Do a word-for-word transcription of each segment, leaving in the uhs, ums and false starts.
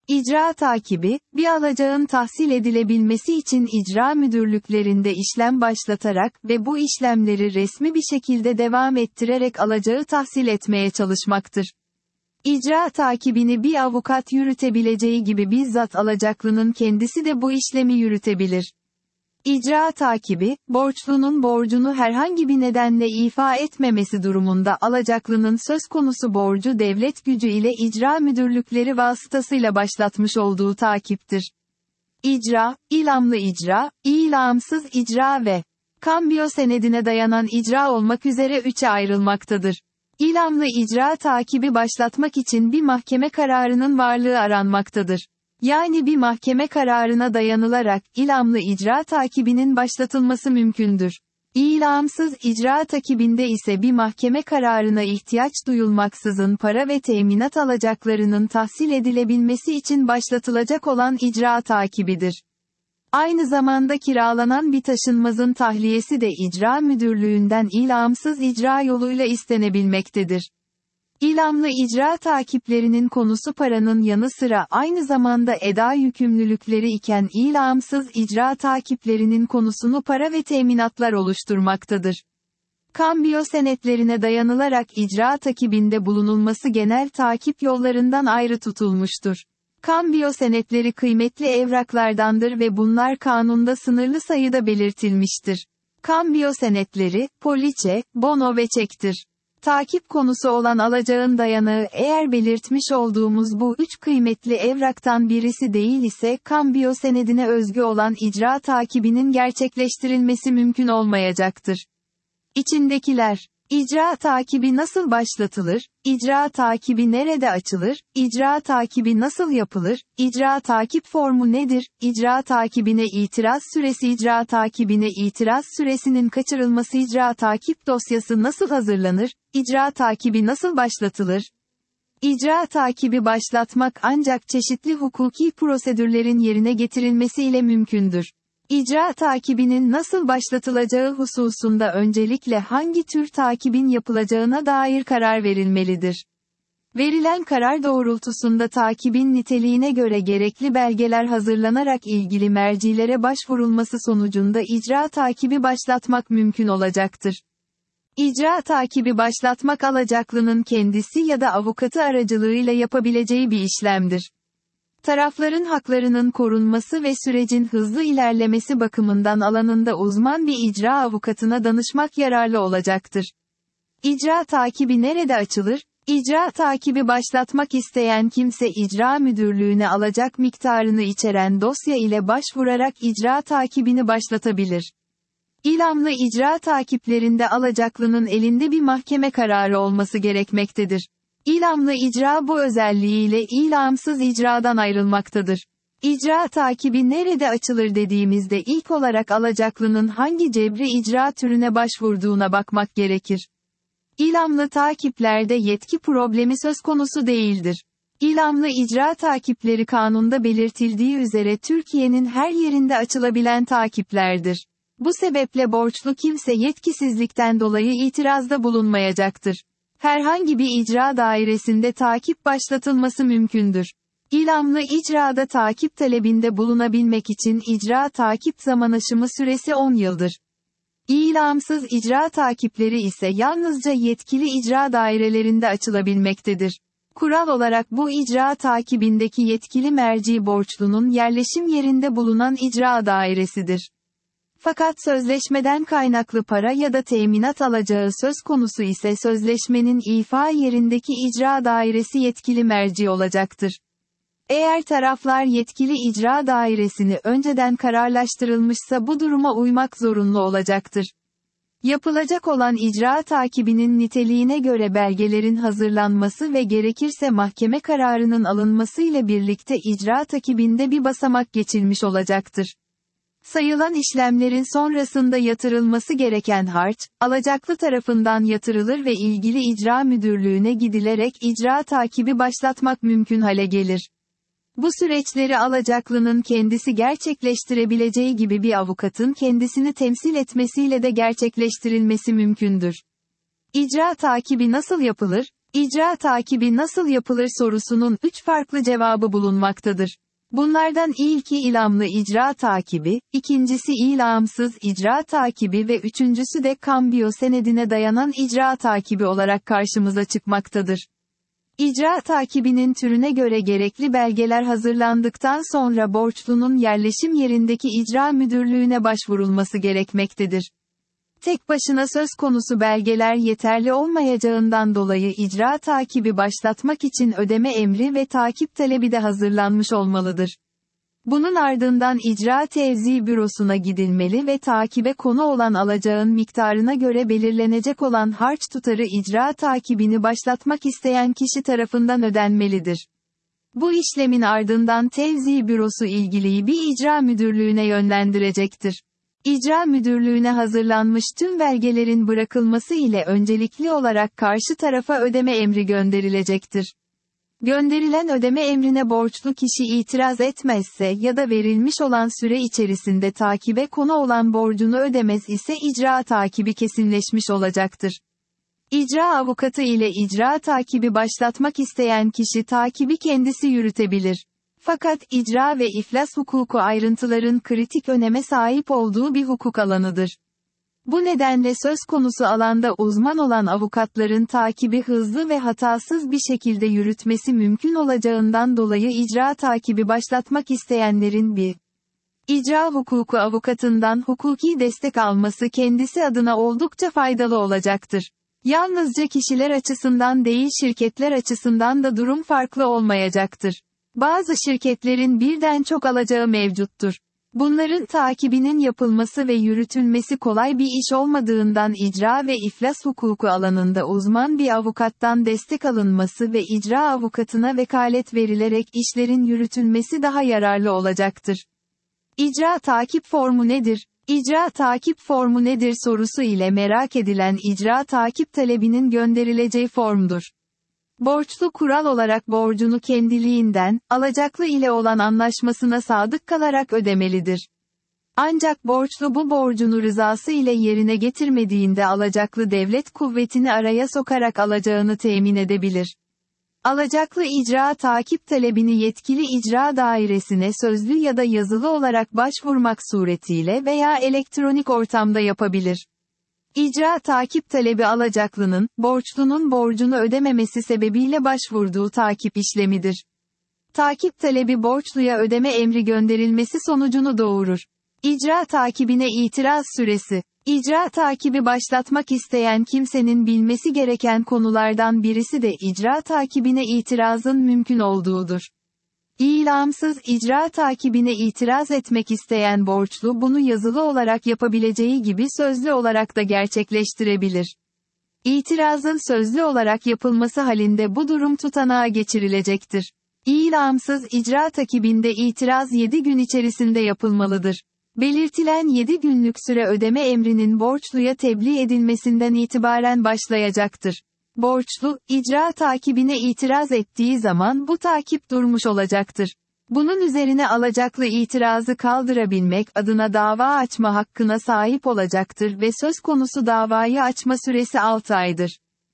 İcra takibi, bir alacağın tahsil edilebilmesi için icra müdürlüklerinde işlem başlatarak ve bu işlemleri resmi bir şekilde devam ettirerek alacağı tahsil etmeye çalışmaktır. İcra takibini bir avukat yürütebileceği gibi bizzat alacaklının kendisi de bu işlemi yürütebilir. İcra takibi, borçlunun borcunu herhangi bir nedenle ifa etmemesi durumunda alacaklının söz konusu borcu devlet gücü ile icra müdürlükleri vasıtasıyla başlatmış olduğu takiptir. İcra, ilamlı icra, ilamsız icra ve kambiyo senedine dayanan icra olmak üzere üçe ayrılmaktadır. İlamlı icra takibi başlatmak için bir mahkeme kararının varlığı aranmaktadır. Yani bir mahkeme kararına dayanılarak ilamlı icra takibinin başlatılması mümkündür. İlamsız icra takibinde ise bir mahkeme kararına ihtiyaç duyulmaksızın para ve teminat alacaklarının tahsil edilebilmesi için başlatılacak olan icra takibidir. Aynı zamanda kiralanan bir taşınmazın tahliyesi de icra müdürlüğünden ilamsız icra yoluyla istenebilmektedir. İlamlı icra takiplerinin konusu paranın yanı sıra aynı zamanda eda yükümlülükleri iken ilamsız icra takiplerinin konusunu para ve teminatlar oluşturmaktadır. Kambiyo senetlerine dayanılarak icra takibinde bulunulması genel takip yollarından ayrı tutulmuştur. Kambiyo senetleri kıymetli evraklardandır ve bunlar kanunda sınırlı sayıda belirtilmiştir. Kambiyo senetleri, poliçe, bono ve çektir. Takip konusu olan alacağın dayanağı eğer belirtmiş olduğumuz bu üç kıymetli evraktan birisi değil ise kambiyo senedine özgü olan icra takibinin gerçekleştirilmesi mümkün olmayacaktır. İçindekiler. İcra takibi nasıl başlatılır? İcra takibi nerede açılır? İcra takibi nasıl yapılır? İcra takip formu nedir? İcra takibine itiraz süresi İcra takibine itiraz süresinin kaçırılması İcra takip dosyası nasıl hazırlanır? İcra takibi nasıl başlatılır? İcra takibi başlatmak ancak çeşitli hukuki prosedürlerin yerine getirilmesiyle mümkündür. İcra takibinin nasıl başlatılacağı hususunda öncelikle hangi tür takibin yapılacağına dair karar verilmelidir. Verilen karar doğrultusunda takibin niteliğine göre gerekli belgeler hazırlanarak ilgili mercilere başvurulması sonucunda icra takibi başlatmak mümkün olacaktır. İcra takibi başlatmak alacaklının kendisi ya da avukatı aracılığıyla yapabileceği bir işlemdir. Tarafların haklarının korunması ve sürecin hızlı ilerlemesi bakımından alanında uzman bir icra avukatına danışmak yararlı olacaktır. İcra takibi nerede açılır? İcra takibi başlatmak isteyen kimse icra müdürlüğüne alacak miktarını içeren dosya ile başvurarak icra takibini başlatabilir. İlamlı icra takiplerinde alacaklının elinde bir mahkeme kararı olması gerekmektedir. İlamlı icra bu özelliğiyle ilamsız icradan ayrılmaktadır. İcra takibi nerede açılır dediğimizde ilk olarak alacaklının hangi cebri icra türüne başvurduğuna bakmak gerekir. İlamlı takiplerde yetki problemi söz konusu değildir. İlamlı icra takipleri kanunda belirtildiği üzere Türkiye'nin her yerinde açılabilen takiplerdir. Bu sebeple borçlu kimse yetkisizlikten dolayı itirazda bulunmayacaktır. Herhangi bir icra dairesinde takip başlatılması mümkündür. İlamlı icrada takip talebinde bulunabilmek için icra takip zaman aşımı süresi on yıldır. İlamsız icra takipleri ise yalnızca yetkili icra dairelerinde açılabilmektedir. Kural olarak bu icra takibindeki yetkili merci borçlunun yerleşim yerinde bulunan icra dairesidir. Fakat sözleşmeden kaynaklı para ya da teminat alacağı söz konusu ise sözleşmenin ifa yerindeki icra dairesi yetkili merci olacaktır. Eğer taraflar yetkili icra dairesini önceden kararlaştırılmışsa bu duruma uymak zorunlu olacaktır. Yapılacak olan icra takibinin niteliğine göre belgelerin hazırlanması ve gerekirse mahkeme kararının alınması ile birlikte icra takibinde bir basamak geçilmiş olacaktır. Sayılan işlemlerin sonrasında yatırılması gereken harç, alacaklı tarafından yatırılır ve ilgili icra müdürlüğüne gidilerek icra takibi başlatmak mümkün hale gelir. Bu süreçleri alacaklının kendisi gerçekleştirebileceği gibi bir avukatın kendisini temsil etmesiyle de gerçekleştirilmesi mümkündür. İcra takibi nasıl yapılır? İcra takibi nasıl yapılır sorusunun üç farklı cevabı bulunmaktadır. Bunlardan ilki ilamlı icra takibi, ikincisi ilamsız icra takibi ve üçüncüsü de kambiyo senedine dayanan icra takibi olarak karşımıza çıkmaktadır. İcra takibinin türüne göre gerekli belgeler hazırlandıktan sonra borçlunun yerleşim yerindeki icra müdürlüğüne başvurulması gerekmektedir. Tek başına söz konusu belgeler yeterli olmayacağından dolayı icra takibi başlatmak için ödeme emri ve takip talebi de hazırlanmış olmalıdır. Bunun ardından icra tevzi bürosuna gidilmeli ve takibe konu olan alacağın miktarına göre belirlenecek olan harç tutarı icra takibini başlatmak isteyen kişi tarafından ödenmelidir. Bu işlemin ardından tevzi bürosu ilgiliyi bir icra müdürlüğüne yönlendirecektir. İcra müdürlüğüne hazırlanmış tüm belgelerin bırakılması ile öncelikli olarak karşı tarafa ödeme emri gönderilecektir. Gönderilen ödeme emrine borçlu kişi itiraz etmezse ya da verilmiş olan süre içerisinde takibe konu olan borcunu ödemez ise icra takibi kesinleşmiş olacaktır. İcra avukatı ile icra takibi başlatmak isteyen kişi takibi kendisi yürütebilir. Fakat icra ve iflas hukuku ayrıntıların kritik öneme sahip olduğu bir hukuk alanıdır. Bu nedenle söz konusu alanda uzman olan avukatların takibi hızlı ve hatasız bir şekilde yürütmesi mümkün olacağından dolayı icra takibi başlatmak isteyenlerin bir icra hukuku avukatından hukuki destek alması kendisi adına oldukça faydalı olacaktır. Yalnızca kişiler açısından değil şirketler açısından da durum farklı olmayacaktır. Bazı şirketlerin birden çok alacağı mevcuttur. Bunların takibinin yapılması ve yürütülmesi kolay bir iş olmadığından icra ve iflas hukuku alanında uzman bir avukattan destek alınması ve icra avukatına vekalet verilerek işlerin yürütülmesi daha yararlı olacaktır. İcra takip formu nedir? İcra takip formu nedir sorusu ile merak edilen icra takip talebinin gönderileceği formdur. Borçlu kural olarak borcunu kendiliğinden, alacaklı ile olan anlaşmasına sadık kalarak ödemelidir. Ancak borçlu bu borcunu rızası ile yerine getirmediğinde alacaklı devlet kuvvetini araya sokarak alacağını temin edebilir. Alacaklı icra takip talebini yetkili icra dairesine sözlü ya da yazılı olarak başvurmak suretiyle veya elektronik ortamda yapabilir. İcra takip talebi alacaklının, borçlunun borcunu ödememesi sebebiyle başvurduğu takip işlemidir. Takip talebi borçluya ödeme emri gönderilmesi sonucunu doğurur. İcra takibine itiraz süresi. İcra takibi başlatmak isteyen kimsenin bilmesi gereken konulardan birisi de icra takibine itirazın mümkün olduğudur. İlamsız icra takibine itiraz etmek isteyen borçlu bunu yazılı olarak yapabileceği gibi sözlü olarak da gerçekleştirebilir. İtirazın sözlü olarak yapılması halinde bu durum tutanağa geçirilecektir. İlamsız icra takibinde itiraz yedi gün içerisinde yapılmalıdır. Belirtilen yedi günlük süre ödeme emrinin borçluya tebliğ edilmesinden itibaren başlayacaktır. Borçlu, icra takibine itiraz ettiği zaman bu takip durmuş olacaktır. Bunun üzerine alacaklı itirazı kaldırabilmek adına dava açma hakkına sahip olacaktır ve söz konusu davayı açma süresi altı aydır.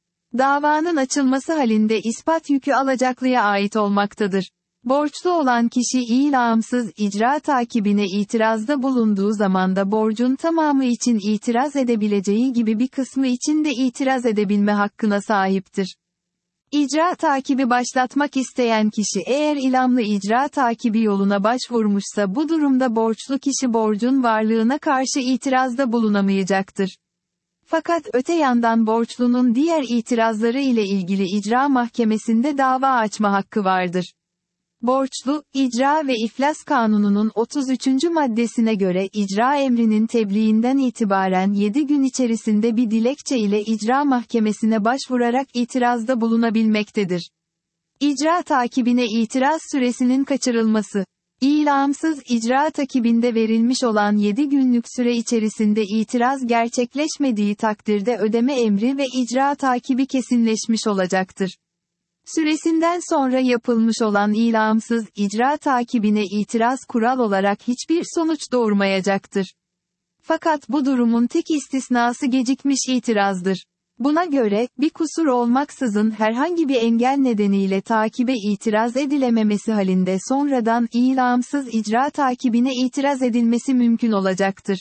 Davanın açılması halinde ispat yükü alacaklıya ait olmaktadır. Borçlu olan kişi ilamsız icra takibine itirazda bulunduğu zaman da borcun tamamı için itiraz edebileceği gibi bir kısmı için de itiraz edebilme hakkına sahiptir. İcra takibi başlatmak isteyen kişi eğer ilamlı icra takibi yoluna başvurmuşsa bu durumda borçlu kişi borcun varlığına karşı itirazda bulunamayacaktır. Fakat öte yandan borçlunun diğer itirazları ile ilgili icra mahkemesinde dava açma hakkı vardır. Borçlu, İcra ve İflas Kanunu'nun otuz üçüncü maddesine göre icra emrinin tebliğinden itibaren yedi gün içerisinde bir dilekçe ile icra mahkemesine başvurarak itirazda bulunabilmektedir. İcra takibine itiraz süresinin kaçırılması. İlamsız icra takibinde verilmiş olan yedi günlük süre içerisinde itiraz gerçekleşmediği takdirde ödeme emri ve icra takibi kesinleşmiş olacaktır. Süresinden sonra yapılmış olan ilamsız icra takibine itiraz kural olarak hiçbir sonuç doğurmayacaktır. Fakat bu durumun tek istisnası gecikmiş itirazdır. Buna göre, bir kusur olmaksızın herhangi bir engel nedeniyle takibe itiraz edilememesi halinde sonradan ilamsız icra takibine itiraz edilmesi mümkün olacaktır.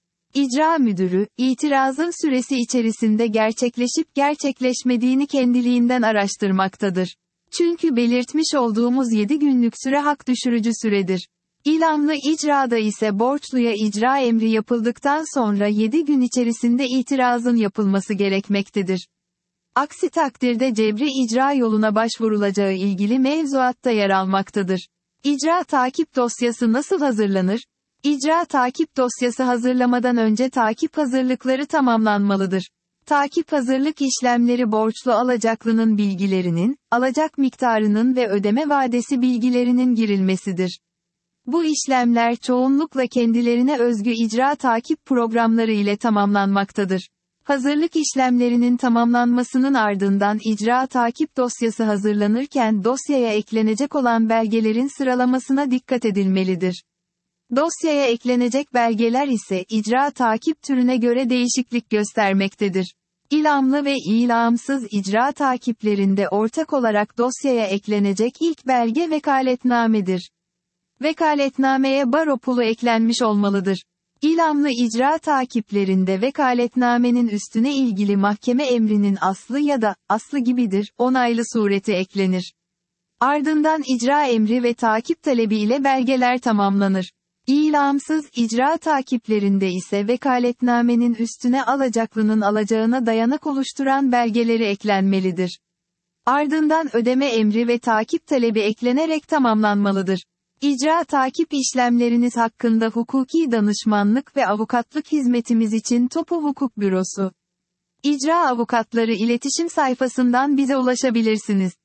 İcra müdürü, itirazın süresi içerisinde gerçekleşip gerçekleşmediğini kendiliğinden araştırmaktadır. Çünkü belirtmiş olduğumuz yedi günlük süre hak düşürücü süredir. İlamlı icrada ise borçluya icra emri yapıldıktan sonra yedi gün içerisinde itirazın yapılması gerekmektedir. Aksi takdirde cebri icra yoluna başvurulacağı ilgili mevzuatta yer almaktadır. İcra takip dosyası nasıl hazırlanır? İcra takip dosyası hazırlamadan önce takip hazırlıkları tamamlanmalıdır. Takip hazırlık işlemleri borçlu alacaklının bilgilerinin, alacak miktarının ve ödeme vadesi bilgilerinin girilmesidir. Bu işlemler çoğunlukla kendilerine özgü icra takip programları ile tamamlanmaktadır. Hazırlık işlemlerinin tamamlanmasının ardından icra takip dosyası hazırlanırken dosyaya eklenecek olan belgelerin sıralamasına dikkat edilmelidir. Dosyaya eklenecek belgeler ise icra takip türüne göre değişiklik göstermektedir. İlamlı ve ilamsız icra takiplerinde ortak olarak dosyaya eklenecek ilk belge vekaletnamedir. Vekaletnameye baro pulu eklenmiş olmalıdır. İlamlı icra takiplerinde vekaletnamenin üstüne ilgili mahkeme emrinin aslı ya da, aslı gibidir, onaylı sureti eklenir. Ardından icra emri ve takip talebi ile belgeler tamamlanır. İlamsız icra takiplerinde ise vekaletnamenin üstüne alacaklının alacağına dayanak oluşturan belgeleri eklenmelidir. Ardından ödeme emri ve takip talebi eklenerek tamamlanmalıdır. İcra takip işlemleriniz hakkında hukuki danışmanlık ve avukatlık hizmetimiz için Topu Hukuk Bürosu. İcra Avukatları iletişim sayfasından bize ulaşabilirsiniz.